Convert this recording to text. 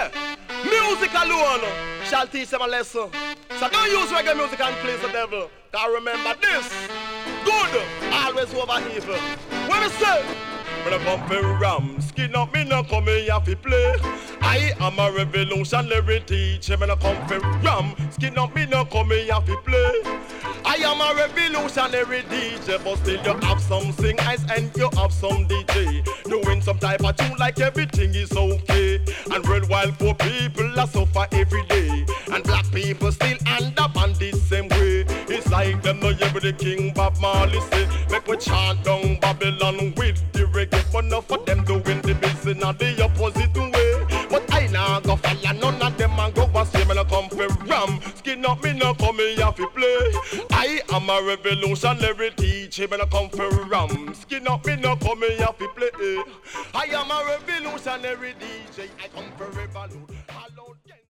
say, music alone shall teach them a lesson. So don't use reggae music and please the devil. Cause remember this, good always over evil. When we say, when I come for ram, skin up me no come here fi play. I am a revolutionary teacher. When I come for ram, skin up me no come here fi play. I am a revolutionary DJ, but still you have some singers and you have some DJ doing some type of tune like everything is okay. And worldwide poor people are suffer every day, and black people still end up on this same way. It's like them no hear the King Bob Marley say, make we chant down Babylon with the reggae, but enough for them doing the business in the opposite way. But I nah go follow none of them and go and say me no come for ram. Skin up me no come here fi play. I am a revolutionary teacher, me no come for ram. Skin up me no come here fi play. I am a revolutionary DJ, I come for revolution.